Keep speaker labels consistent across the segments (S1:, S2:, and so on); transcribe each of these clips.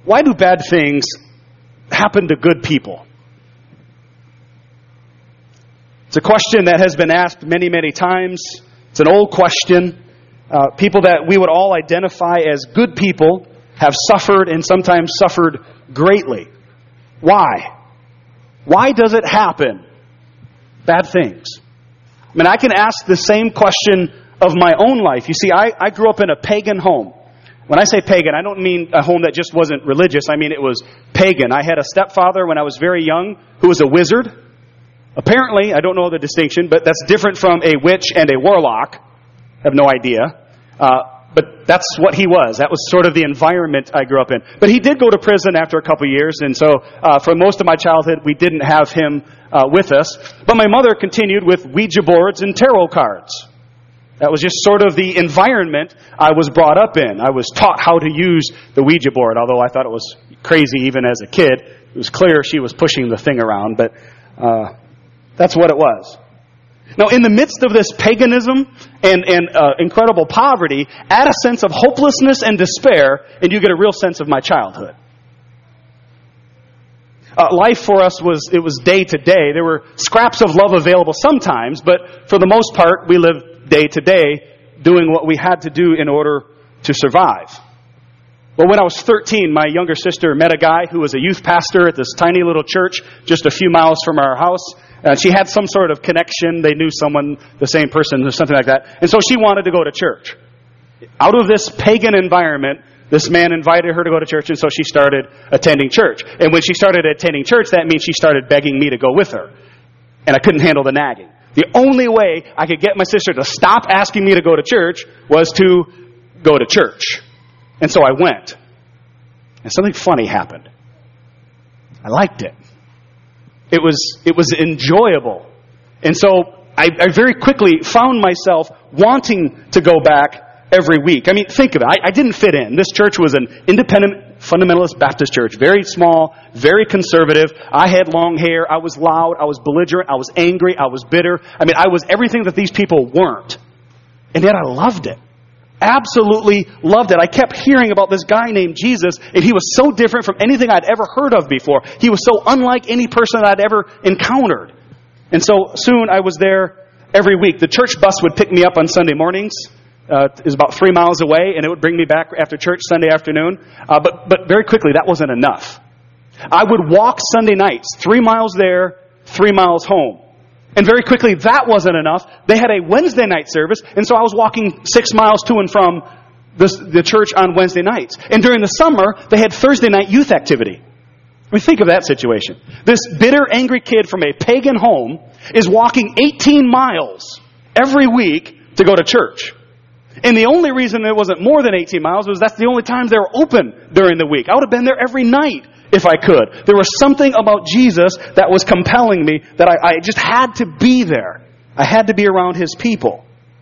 S1: Why do bad things happen to good people? It's a question that has been asked many, many times. It's an old question. People that we would all identify as good people have suffered and sometimes suffered greatly. Why? Why does it happen? Bad things. I mean, I can ask the same question of my own life. You see, I grew up in a pagan home. When I say pagan, I don't mean a home that just wasn't religious. I mean it was pagan. I had a stepfather when I was very young who was a wizard. Apparently, I don't know the distinction, but that's different from a witch and a warlock. I have no idea. But that's what he was. That was sort of the environment I grew up in. But he did go to prison after a couple years, and so for most of my childhood, we didn't have him with us. But my mother continued with Ouija boards and tarot cards. That was just sort of the environment I was brought up in. I was taught how to use the Ouija board, although I thought it was crazy even as a kid. It was clear she was pushing the thing around, but that's what it was. Now, in the midst of this paganism and incredible poverty, add a sense of hopelessness and despair, and you get a real sense of my childhood. Life for us was day to day. There were scraps of love available sometimes, but for the most part, we lived day to day doing what we had to do in order to survive. Well, when I was 13, my younger sister met a guy who was a youth pastor at this tiny little church just a few miles from our house. She had some sort of connection. They knew someone, the same person, or something like that. And so she wanted to go to church. Out of this pagan environment, this man invited her to go to church, and so she started attending church. And when she started attending church, that means she started begging me to go with her. And I couldn't handle the nagging. The only way I could get my sister to stop asking me to go to church was to go to church. And so I went. And something funny happened. I liked it. It was enjoyable. And so I very quickly found myself wanting to go back every week. I mean, think of it. I didn't fit in. This church was an independent fundamentalist Baptist church. Very small, very conservative. I had long hair. I was loud. I was belligerent. I was angry. I was bitter. I mean, I was everything that these people weren't. And yet I loved it. Absolutely loved it. I kept hearing about this guy named Jesus, and he was so different from anything I'd ever heard of before. He was so unlike any person that I'd ever encountered. And so soon I was there every week. The church bus would pick me up on Sunday mornings. It was about 3 miles away, and it would bring me back after church Sunday afternoon. But very quickly, that wasn't enough. I would walk Sunday nights, 3 miles there, 3 miles home. And very quickly, that wasn't enough. They had a Wednesday night service, and so I was walking 6 miles to and from the church on Wednesday nights. And during the summer, they had Thursday night youth activity. I mean, think of that situation. This bitter, angry kid from a pagan home is walking 18 miles every week to go to church. And the only reason it wasn't more than 18 miles was that's the only time they were open during the week. I would have been there every night if I could. There was something about Jesus that was compelling me that I just had to be there. I had to be around His people.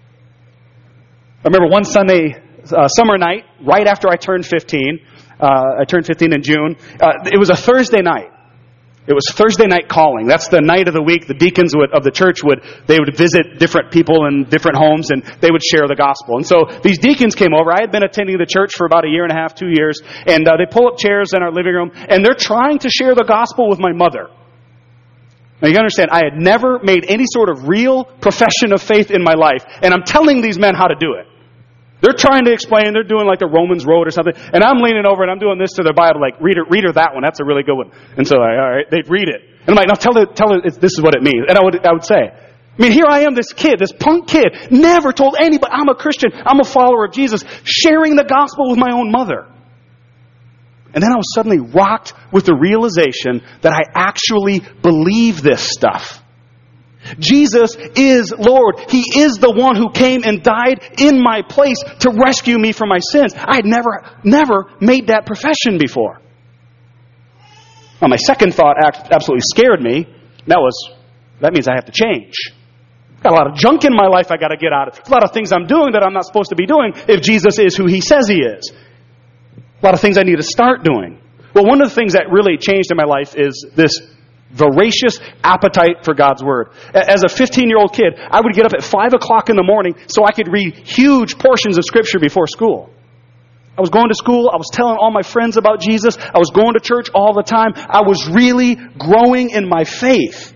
S1: I remember one Sunday, summer night, right after I turned 15. I turned 15 in June. It was a Thursday night. It was Thursday night calling. That's the night of the week the deacons of the church would visit different people in different homes, and they would share the gospel. And so these deacons came over. I had been attending the church for about 1.5 years, 2 years, and they pull up chairs in our living room, and they're trying to share the gospel with my mother. Now you understand, I had never made any sort of real profession of faith in my life, and I'm telling these men how to do it. They're trying to explain, they're doing like the Romans Road or something, and I'm leaning over and I'm doing this to their Bible, like, read her that one, that's a really good one. And so, all right, they'd read it. And I'm like, now tell her this is what it means. And I would say, I mean, here I am, this kid, this punk kid, never told anybody I'm a Christian, I'm a follower of Jesus, sharing the gospel with my own mother. And then I was suddenly rocked with the realization that I actually believe this stuff. Jesus is Lord. He is the one who came and died in my place to rescue me from my sins. I had never made that profession before. Now, my second thought absolutely scared me. That means I have to change. Got a lot of junk in my life I got to get out of. There's a lot of things I'm doing that I'm not supposed to be doing if Jesus is who He says He is. A lot of things I need to start doing. Well, one of the things that really changed in my life is this voracious appetite for God's Word. As a 15-year-old kid, I would get up at 5 o'clock in the morning so I could read huge portions of Scripture before school. I was going to school. I was telling all my friends about Jesus. I was going to church all the time. I was really growing in my faith.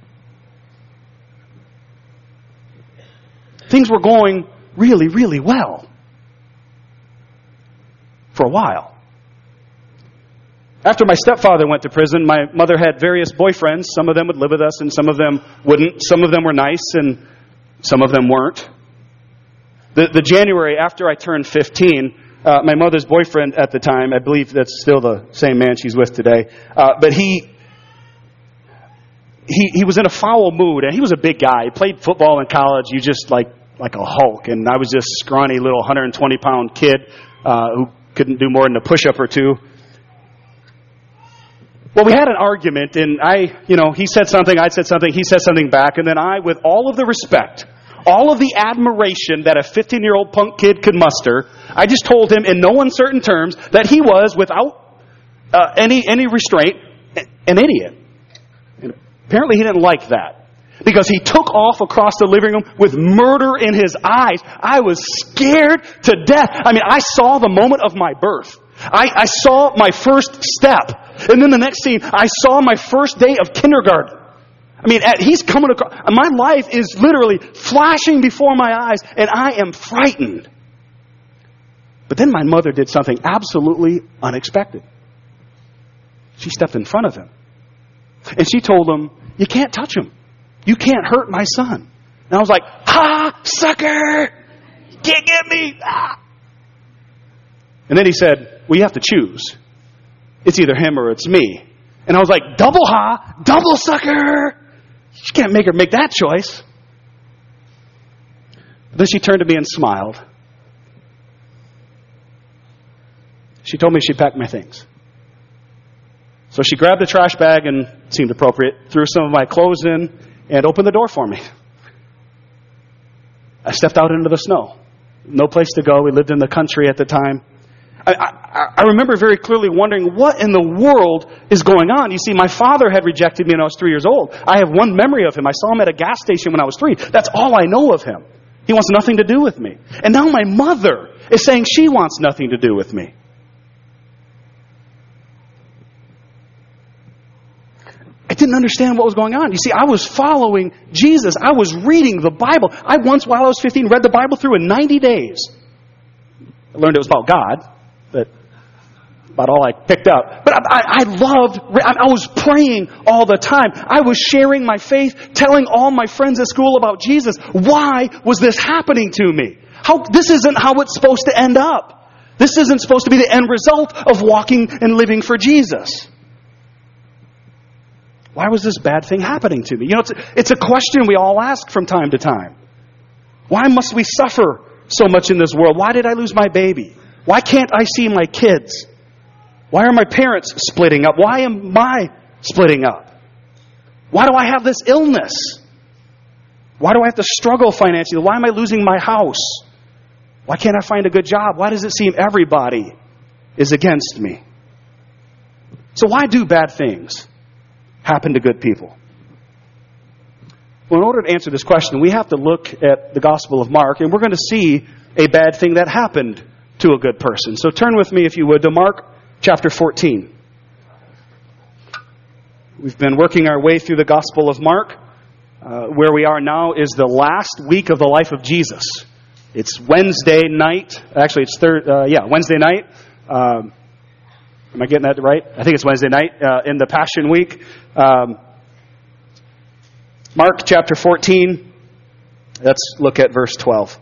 S1: Things were going really, really well. For a while. After my stepfather went to prison, my mother had various boyfriends. Some of them would live with us and some of them wouldn't. Some of them were nice and some of them weren't. The January after I turned 15, my mother's boyfriend at the time, I believe that's still the same man she's with today, but he was in a foul mood, and he was a big guy. He played football in college. You just like a Hulk, and I was this scrawny little 120-pound kid who couldn't do more than a push-up or two. Well, we had an argument, and he said something, I said something, he said something back, and then I, with all of the respect, all of the admiration that a 15-year-old punk kid could muster, I just told him in no uncertain terms that he was, without any restraint, an idiot. And apparently he didn't like that, because he took off across the living room with murder in his eyes. I was scared to death. I saw the moment of my birth. I saw my first step. And then the next scene, I saw my first day of kindergarten. He's coming across. My life is literally flashing before my eyes, and I am frightened. But then my mother did something absolutely unexpected. She stepped in front of him. And she told him, "You can't touch him. You can't hurt my son." And I was like, "Ha, sucker! Can't get me!" Ah. And then he said, "Well, you have to choose. It's either him or it's me." And I was like, "Double ha, double sucker! You can't make her make that choice." But then she turned to me and smiled. She told me she'd pack my things. So she grabbed the trash bag, and it seemed appropriate, threw some of my clothes in, and opened the door for me. I stepped out into the snow. No place to go. We lived in the country at the time. I remember very clearly wondering what in the world is going on. You see, my father had rejected me when I was 3 years old. I have one memory of him. I saw him at a gas station when I was 3. That's all I know of him. He wants nothing to do with me. And now my mother is saying she wants nothing to do with me. I didn't understand what was going on. You see, I was following Jesus. I was reading the Bible. I once, while I was 15, read the Bible through in 90 days. I learned it was about God. But about all I picked up. But I was praying all the time. I was sharing my faith, telling all my friends at school about Jesus. Why was this happening to me? This isn't how it's supposed to end up. This isn't supposed to be the end result of walking and living for Jesus. Why was this bad thing happening to me? It's a question we all ask from time to time. Why must we suffer so much in this world? Why did I lose my baby? Why can't I see my kids? Why are my parents splitting up? Why am I splitting up? Why do I have this illness? Why do I have to struggle financially? Why am I losing my house? Why can't I find a good job? Why does it seem everybody is against me? So why do bad things happen to good people? Well, in order to answer this question, we have to look at the Gospel of Mark, and we're going to see a bad thing that happened to a good person. So turn with me, if you would, to Mark chapter 14. We've been working our way through the Gospel of Mark. Where we are now is the last week of the life of Jesus. It's Wednesday night. Actually, it's Wednesday night. Am I getting that right? I think it's Wednesday night in the Passion Week. Mark chapter 14. Let's look at verse 12.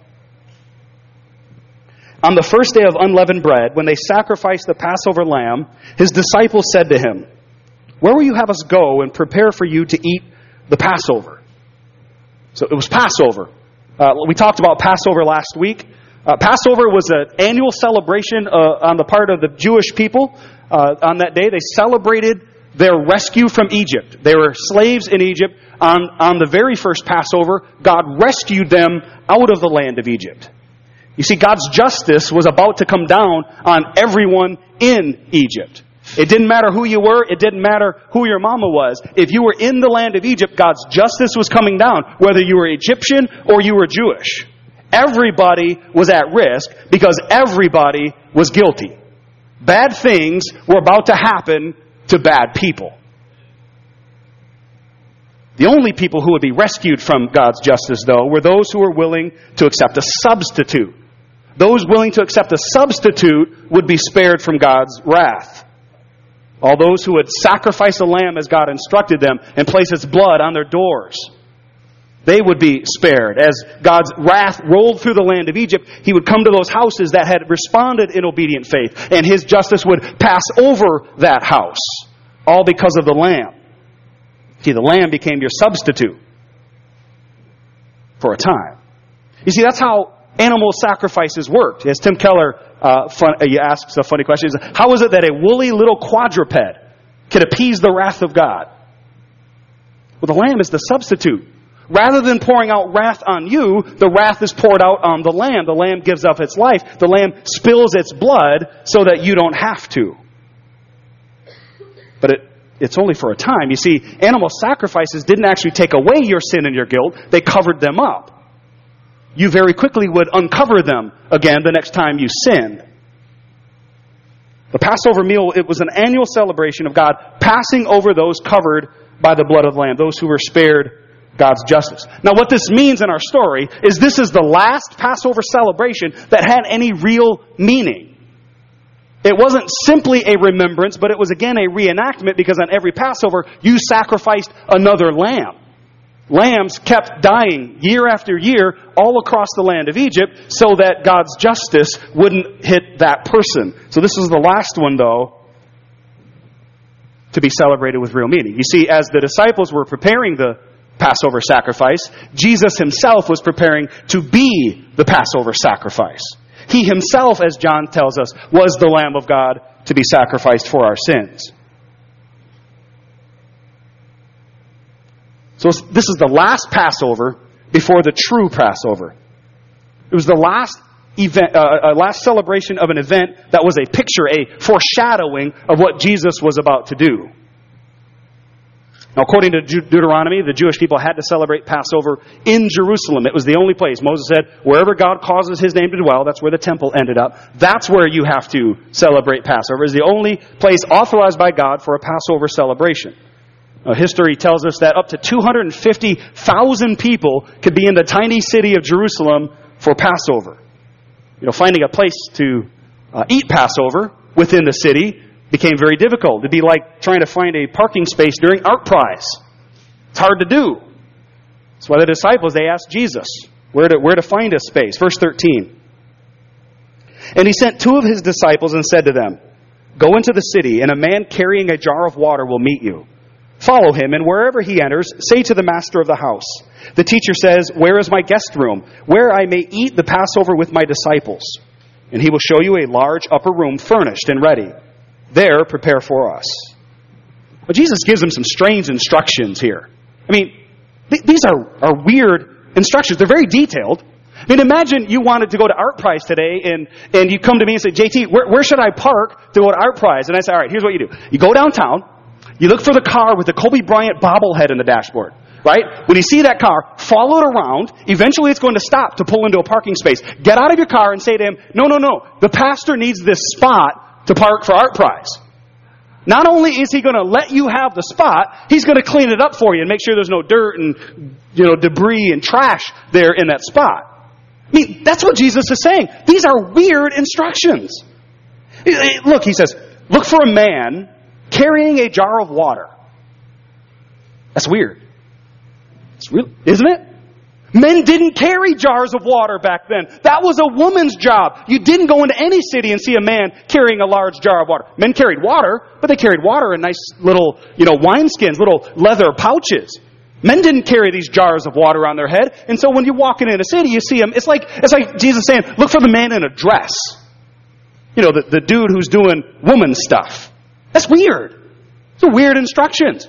S1: On the first day of unleavened bread, when they sacrificed the Passover lamb, his disciples said to him, "Where will you have us go and prepare for you to eat the Passover?" So it was Passover. We talked about Passover last week. Passover was an annual celebration on the part of the Jewish people. On that day, they celebrated their rescue from Egypt. They were slaves in Egypt. On the very first Passover, God rescued them out of the land of Egypt. You see, God's justice was about to come down on everyone in Egypt. It didn't matter who you were. It didn't matter who your mama was. If you were in the land of Egypt, God's justice was coming down, whether you were Egyptian or you were Jewish. Everybody was at risk because everybody was guilty. Bad things were about to happen to bad people. The only people who would be rescued from God's justice, though, were those who were willing to accept a substitute. Those willing to accept a substitute would be spared from God's wrath. All those who would sacrifice a lamb as God instructed them and place its blood on their doors, they would be spared. As God's wrath rolled through the land of Egypt, He would come to those houses that had responded in obedient faith, and His justice would pass over that house, all because of the lamb. See, the lamb became your substitute for a time. You see, that's how animal sacrifices worked. As Tim Keller asks a funny question, how is it that a woolly little quadruped can appease the wrath of God? Well, the lamb is the substitute. Rather than pouring out wrath on you, the wrath is poured out on the lamb. The lamb gives up its life. The lamb spills its blood so that you don't have to. But it's only for a time. You see, animal sacrifices didn't actually take away your sin and your guilt. They covered them up. You very quickly would uncover them again the next time you sinned. The Passover meal, it was an annual celebration of God passing over those covered by the blood of the lamb, those who were spared God's justice. Now, what this means in our story is this is the last Passover celebration that had any real meaning. It wasn't simply a remembrance, but it was again a reenactment, because on every Passover, you sacrificed another lamb. Lambs kept dying year after year all across the land of Egypt so that God's justice wouldn't hit that person. So this is the last one, though, to be celebrated with real meaning. You see, as the disciples were preparing the Passover sacrifice, Jesus Himself was preparing to be the Passover sacrifice. He Himself, as John tells us, was the Lamb of God to be sacrificed for our sins. So this is the last Passover before the true Passover. It was the last event, last celebration of an event that was a picture, a foreshadowing of what Jesus was about to do. Now, according to Deuteronomy, the Jewish people had to celebrate Passover in Jerusalem. It was the only place. Moses said, wherever God causes His name to dwell, that's where the temple ended up. That's where you have to celebrate Passover. It's the only place authorized by God for a Passover celebration. Now, history tells us that up to 250,000 people could be in the tiny city of Jerusalem for Passover. Finding a place to eat Passover within the city became very difficult. It'd be like trying to find a parking space during Art Prize. It's hard to do. That's why the disciples, they asked Jesus where to find a space. Verse 13. And He sent 2 of His disciples and said to them, go into the city, and a man carrying a jar of water will meet you. Follow him, and wherever he enters, say to the master of the house, the teacher says, where is my guest room, where I may eat the Passover with my disciples? And he will show you a large upper room furnished and ready. There, prepare for us. Well, Jesus gives them some strange instructions here. I mean, these are weird instructions. They're very detailed. I mean, imagine you wanted to go to Art Prize today, and you come to me and say, JT, where should I park to go to Art Prize? And I say, all right, here's what you do. You go downtown, you look for the car with the Kobe Bryant bobblehead in the dashboard. Right? When you see that car, follow it around. Eventually it's going to stop to pull into a parking space. Get out of your car and say to him, no. The pastor needs this spot to park for Art Prize. Not only is he going to let you have the spot, he's going to clean it up for you and make sure there's no dirt and debris and trash there in that spot. I mean, that's what Jesus is saying. These are weird instructions. Look, He says, look for a man carrying a jar of water. That's weird. It's real, isn't it? Men didn't carry jars of water back then. That was a woman's job. You didn't go into any city and see a man carrying a large jar of water. Men carried water, but they carried water in nice little, wineskins, little leather pouches. Men didn't carry these jars of water on their head. And so when you walk in a city, you see them. It's like Jesus saying, look for the man in a dress. The dude who's doing woman stuff. That's weird. Those are weird instructions.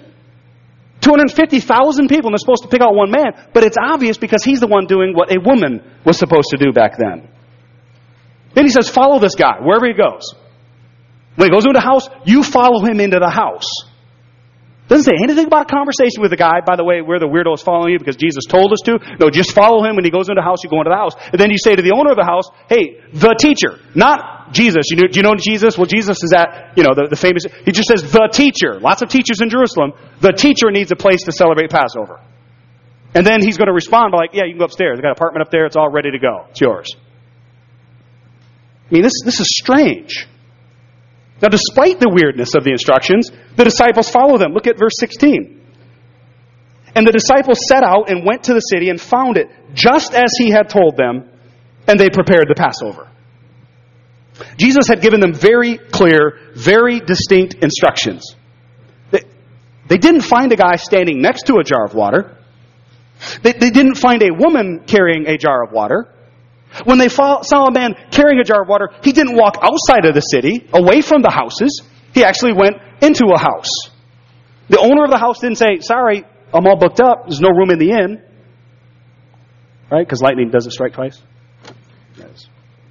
S1: 250,000 people, and they're supposed to pick out one man, but it's obvious because he's the one doing what a woman was supposed to do back then. Then He says, follow this guy wherever he goes. When he goes into the house, you follow him into the house. Doesn't say anything about a conversation with the guy. By the way, we're the weirdos following you because Jesus told us to. No, just follow him. When he goes into the house, you go into the house. And then you say to the owner of the house, hey, the teacher, not Jesus. Do you know Jesus? Well, Jesus is at, the famous, he just says the teacher. Lots of teachers in Jerusalem. The teacher needs a place to celebrate Passover. And then he's going to respond by yeah, you can go upstairs. I've got an apartment up there. It's all ready to go. It's yours. I mean, this is strange. Now, despite the weirdness of the instructions, the disciples follow them. Look at verse 16. And the disciples set out and went to the city and found it just as he had told them, and they prepared the Passover. Jesus had given them very clear, very distinct instructions. They didn't find a guy standing next to a jar of water. They didn't find a woman carrying a jar of water. When they saw a man carrying a jar of water, he didn't walk outside of the city, away from the houses. He actually went into a house. The owner of the house didn't say, sorry, I'm all booked up. There's no room in the inn. Right? Because lightning doesn't strike twice. Yes.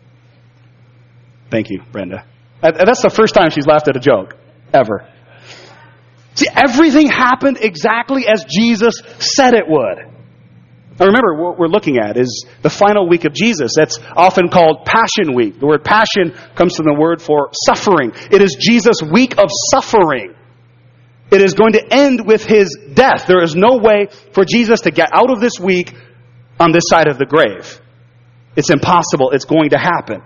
S1: Thank you, Brenda. That's the first time she's laughed at a joke, ever. See, everything happened exactly as Jesus said it would. Now remember, what we're looking at is the final week of Jesus. That's often called Passion Week. The word passion comes from the word for suffering. It is Jesus' week of suffering. It is going to end with his death. There is no way for Jesus to get out of this week on this side of the grave. It's impossible. It's going to happen.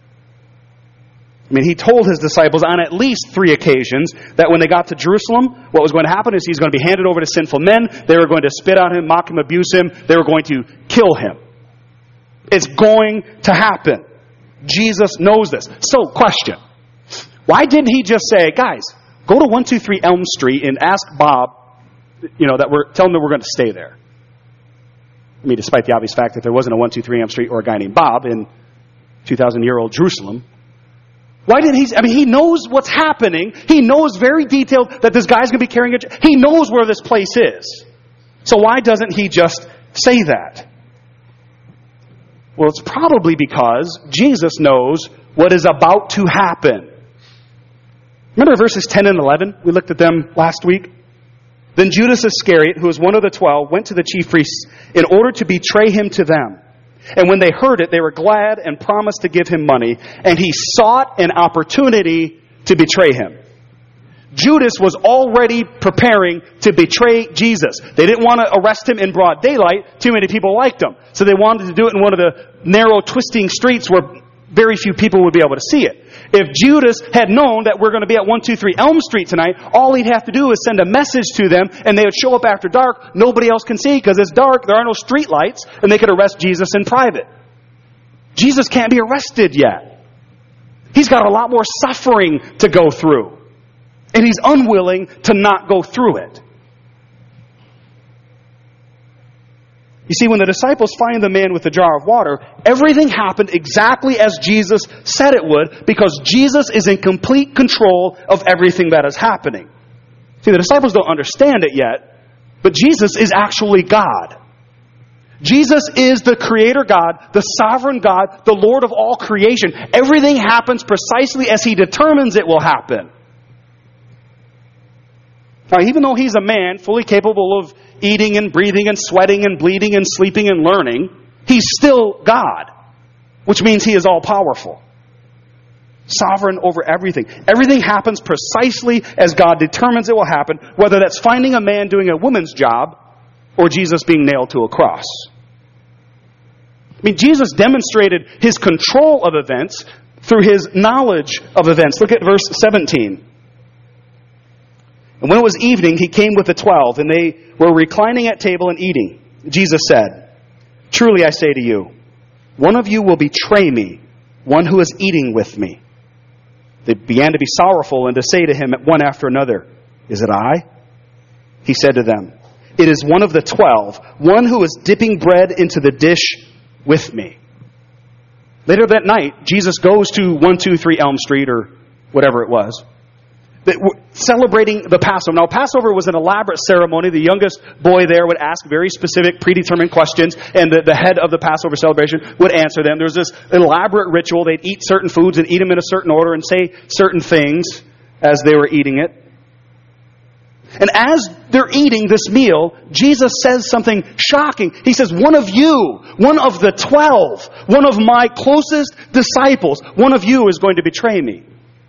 S1: I mean, he told his disciples on at least 3 occasions that when they got to Jerusalem, what was going to happen is he's going to be handed over to sinful men. They were going to spit on him, mock him, abuse him. They were going to kill him. It's going to happen. Jesus knows this. So, question. Why didn't he just say, guys, go to 123 Elm Street and ask Bob, tell him that we're going to stay there? I mean, despite the obvious fact that there wasn't a 123 Elm Street or a guy named Bob in 2,000-year-old Jerusalem. Why did he knows what's happening. He knows very detailed that this guy's going to be carrying he knows where this place is. So why doesn't he just say that? Well, it's probably because Jesus knows what is about to happen. Remember verses 10 and 11? We looked at them last week. Then Judas Iscariot, who was one of the 12, went to the chief priests in order to betray him to them. And when they heard it, they were glad and promised to give him money. And he sought an opportunity to betray him. Judas was already preparing to betray Jesus. They didn't want to arrest him in broad daylight. Too many people liked him. So they wanted to do it in one of the narrow, twisting streets where very few people would be able to see it. If Judas had known that we're going to be at 123 Elm Street tonight, all he'd have to do is send a message to them, and they would show up after dark. Nobody else can see because it's dark. There are no street lights, and they could arrest Jesus in private. Jesus can't be arrested yet. He's got a lot more suffering to go through, and he's unwilling to not go through it. You see, when the disciples find the man with the jar of water, everything happened exactly as Jesus said it would, because Jesus is in complete control of everything that is happening. See, the disciples don't understand it yet, but Jesus is actually God. Jesus is the Creator God, the Sovereign God, the Lord of all creation. Everything happens precisely as He determines it will happen. Now, even though He's a man fully capable of eating and breathing and sweating and bleeding and sleeping and learning, He's still God, which means He is all-powerful. Sovereign over everything. Everything happens precisely as God determines it will happen, whether that's finding a man doing a woman's job or Jesus being nailed to a cross. I mean, Jesus demonstrated His control of events through His knowledge of events. Look at verse 17. And when it was evening, He came with the 12, and they were reclining at table and eating. Jesus said, "Truly I say to you, one of you will betray me, one who is eating with me." They began to be sorrowful and to say to Him one after another, "Is it I?" He said to them, "It is one of the 12, one who is dipping bread into the dish with me." Later that night, Jesus goes to 123 Elm Street, or whatever it was, celebrating the Passover. Now, Passover was an elaborate ceremony. The youngest boy there would ask very specific, predetermined questions, and the head of the Passover celebration would answer them. There was this elaborate ritual. They'd eat certain foods and eat them in a certain order and say certain things as they were eating it. And as they're eating this meal, Jesus says something shocking. He says, one of you, one of the 12, one of my closest disciples, one of you is going to betray me.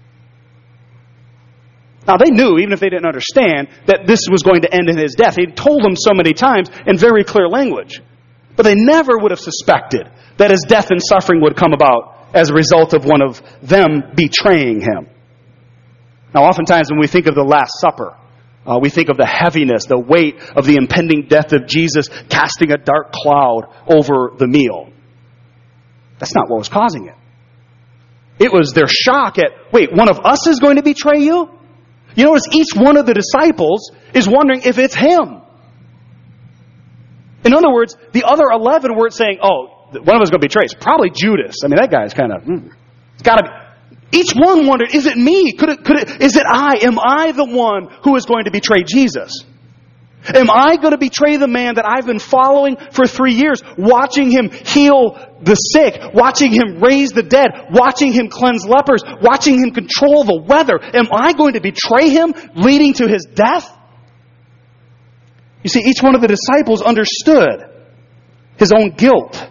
S1: Now they knew, even if they didn't understand, that this was going to end in his death. He told them so many times in very clear language. But they never would have suspected that his death and suffering would come about as a result of one of them betraying him. Now oftentimes when we think of the Last Supper, we think of the heaviness, the weight of the impending death of Jesus casting a dark cloud over the meal. That's not what was causing it. It was their shock at, wait, one of us is going to betray you? You notice each one of the disciples is wondering if it's him. In other words, the other 11 weren't saying, oh, one of us is going to betray. It's probably Judas. I mean, that guy's kind of, it's got to be. Each one wondered, is it me? Is it I? Am I the one who is going to betray Jesus? Am I going to betray the man that I've been following for 3 years, watching him heal the sick, watching him raise the dead, watching him cleanse lepers, watching him control the weather? Am I going to betray him, leading to his death? You see, each one of the disciples understood his own guilt.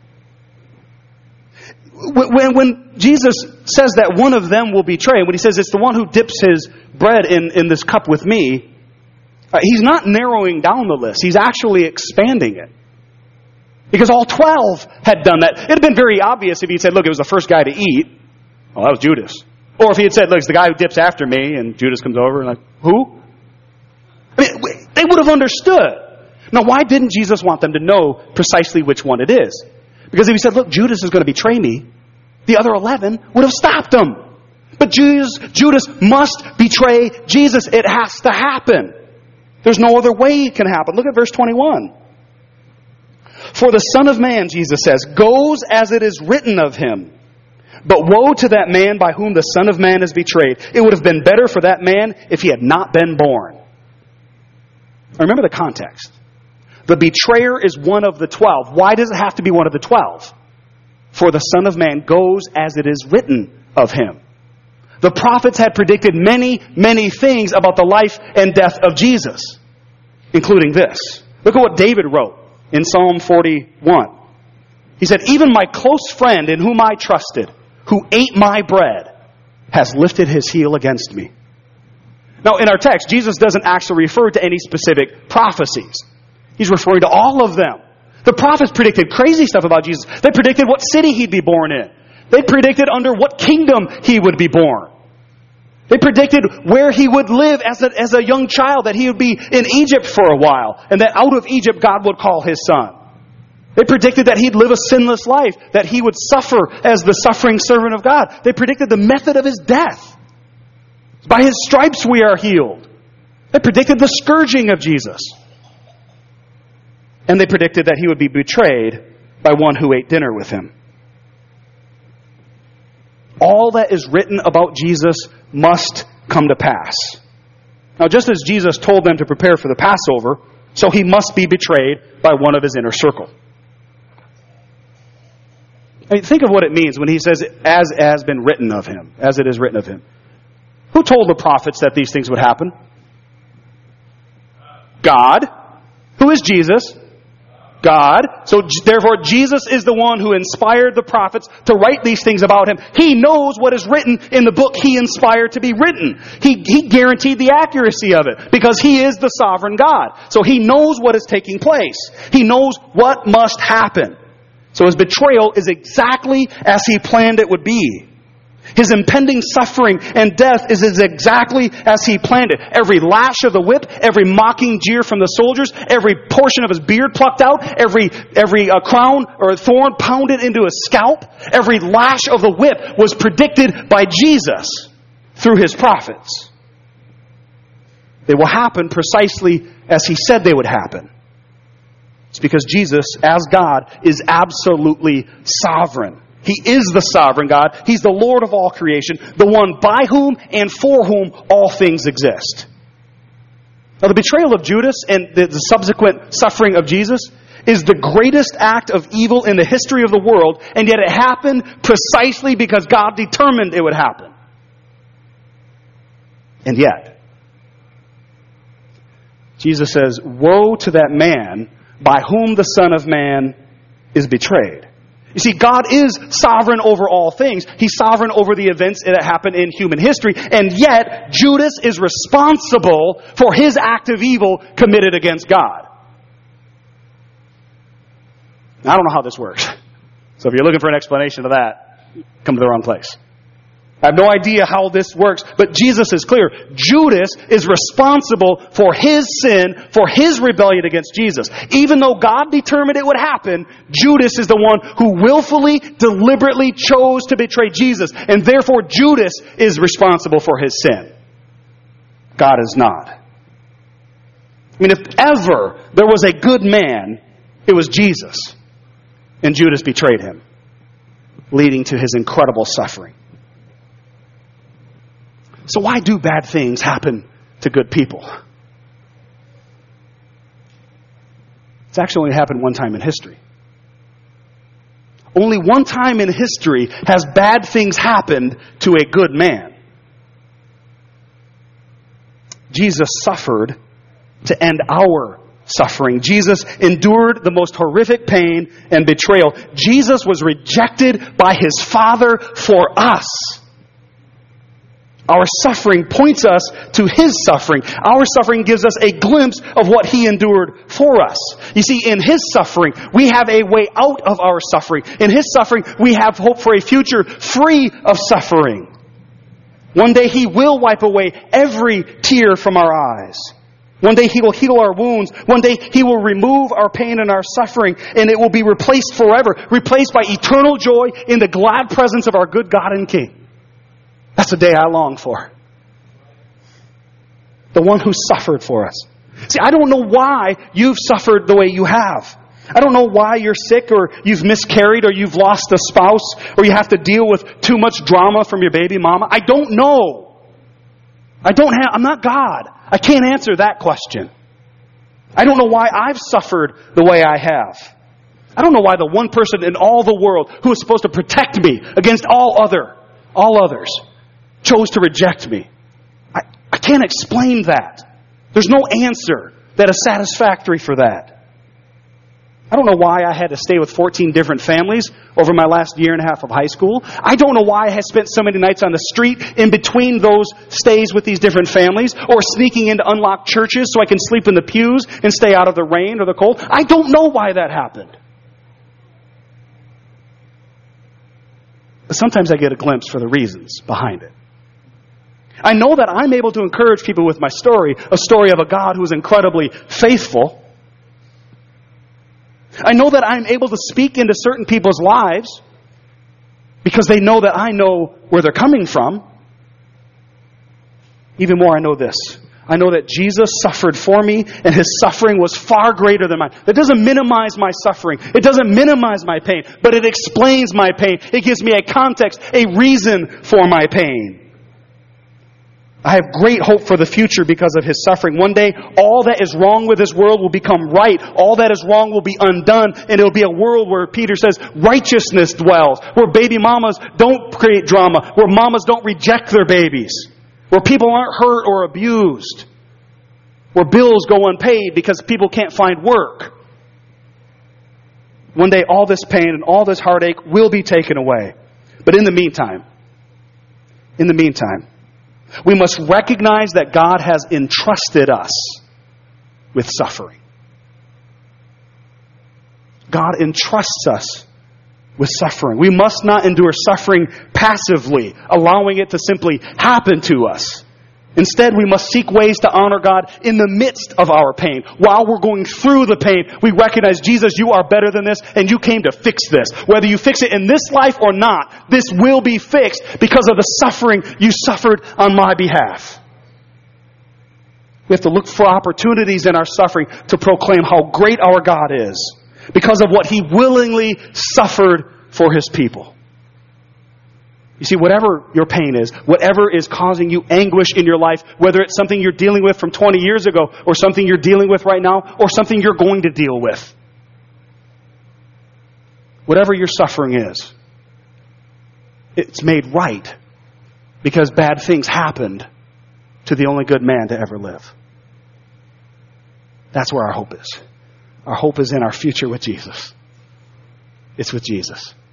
S1: When Jesus says that one of them will betray, when he says it's the one who dips his bread in this cup with me, he's not narrowing down the list. He's actually expanding it. Because all 12 had done that. It had been very obvious if he said, look, it was the first guy to eat. Oh, that was Judas. Or if he had said, look, it's the guy who dips after me, and Judas comes over and like, who? I mean, they would have understood. Now, why didn't Jesus want them to know precisely which one it is? Because if he said, look, Judas is going to betray me, the other 11 would have stopped him. But Judas must betray Jesus. It has to happen. There's no other way it can happen. Look at verse 21. For the Son of Man, Jesus says, goes as it is written of him. But woe to that man by whom the Son of Man is betrayed. It would have been better for that man if he had not been born. Remember the context. The betrayer is one of the 12. Why does it have to be one of the 12? For the Son of Man goes as it is written of him. The prophets had predicted many, many things about the life and death of Jesus, including this. Look at what David wrote in Psalm 41. He said, even my close friend in whom I trusted, who ate my bread, has lifted his heel against me. Now, in our text, Jesus doesn't actually refer to any specific prophecies. He's referring to all of them. The prophets predicted crazy stuff about Jesus. They predicted what city he'd be born in. They predicted under what kingdom he would be born. They predicted where he would live as a young child, that he would be in Egypt for a while, and that out of Egypt God would call his son. They predicted that he'd live a sinless life, that he would suffer as the suffering servant of God. They predicted the method of his death. By his stripes we are healed. They predicted the scourging of Jesus. And they predicted that he would be betrayed by one who ate dinner with him. All that is written about Jesus must come to pass. Now, just as Jesus told them to prepare for the Passover, so he must be betrayed by one of his inner circle. I mean, think of what it means when he says, as has been written of him, as it is written of him. Who told the prophets that these things would happen? God. Who is Jesus? God. So therefore, Jesus is the one who inspired the prophets to write these things about him. He knows what is written in the book he inspired to be written. He guaranteed the accuracy of it because he is the sovereign God. So he knows what is taking place. He knows what must happen. So his betrayal is exactly as he planned it would be. His impending suffering and death is exactly as he planned it. Every lash of the whip, every mocking jeer from the soldiers, every portion of his beard plucked out, every crown or thorn pounded into his scalp, every lash of the whip was predicted by Jesus through his prophets. They will happen precisely as he said they would happen. It's because Jesus, as God, is absolutely sovereign. He is the sovereign God. He's the Lord of all creation, the one by whom and for whom all things exist. Now, the betrayal of Judas and the subsequent suffering of Jesus is the greatest act of evil in the history of the world, and yet it happened precisely because God determined it would happen. And yet, Jesus says, "Woe to that man by whom the Son of Man is betrayed." You see, God is sovereign over all things. He's sovereign over the events that happen in human history. And yet, Judas is responsible for his act of evil committed against God. Now, I don't know how this works. So if you're looking for an explanation of that, come to the wrong place. I have no idea how this works, but Jesus is clear. Judas is responsible for his sin, for his rebellion against Jesus. Even though God determined it would happen, Judas is the one who willfully, deliberately chose to betray Jesus. And therefore, Judas is responsible for his sin. God is not. I mean, if ever there was a good man, it was Jesus. And Judas betrayed him, leading to his incredible suffering. So why do bad things happen to good people? It's actually only happened one time in history. Only one time in history has bad things happened to a good man. Jesus suffered to end our suffering. Jesus endured the most horrific pain and betrayal. Jesus was rejected by his Father for us. Our suffering points us to his suffering. Our suffering gives us a glimpse of what he endured for us. You see, in his suffering, we have a way out of our suffering. In his suffering, we have hope for a future free of suffering. One day he will wipe away every tear from our eyes. One day he will heal our wounds. One day he will remove our pain and our suffering, and it will be replaced forever, replaced by eternal joy in the glad presence of our good God and King. That's the day I long for. The one who suffered for us. See, I don't know why you've suffered the way you have. I don't know why you're sick, or you've miscarried, or you've lost a spouse, or you have to deal with too much drama from your baby mama. I don't know. I'm not God. I can't answer that question. I don't know why I've suffered the way I have. I don't know why the one person in all the world who is supposed to protect me against all others, chose to reject me. I can't explain that. There's no answer that is satisfactory for that. I don't know why I had to stay with 14 different families over my last year and a half of high school. I don't know why I had spent so many nights on the street in between those stays with these different families, or sneaking into unlocked churches so I can sleep in the pews and stay out of the rain or the cold. I don't know why that happened. But sometimes I get a glimpse for the reasons behind it. I know that I'm able to encourage people with my story, a story of a God who is incredibly faithful. I know that I'm able to speak into certain people's lives because they know that I know where they're coming from. Even more, I know this. I know that Jesus suffered for me, and his suffering was far greater than mine. That doesn't minimize my suffering. It doesn't minimize my pain, but it explains my pain. It gives me a context, a reason for my pain. I have great hope for the future because of his suffering. One day, all that is wrong with this world will become right. All that is wrong will be undone, and it'll be a world where Peter says righteousness dwells, where baby mamas don't create drama, where mamas don't reject their babies, where people aren't hurt or abused, where bills go unpaid because people can't find work. One day, all this pain and all this heartache will be taken away. But in the meantime, we must recognize that God has entrusted us with suffering. God entrusts us with suffering. We must not endure suffering passively, allowing it to simply happen to us. Instead, we must seek ways to honor God in the midst of our pain. While we're going through the pain, we recognize, Jesus, you are better than this, and you came to fix this. Whether you fix it in this life or not, this will be fixed because of the suffering you suffered on my behalf. We have to look for opportunities in our suffering to proclaim how great our God is because of what he willingly suffered for his people. You see, whatever your pain is, whatever is causing you anguish in your life, whether it's something you're dealing with from 20 years ago, or something you're dealing with right now, or something you're going to deal with, whatever your suffering is, it's made right because bad things happened to the only good man to ever live. That's where our hope is. Our hope is in our future with Jesus. It's with Jesus.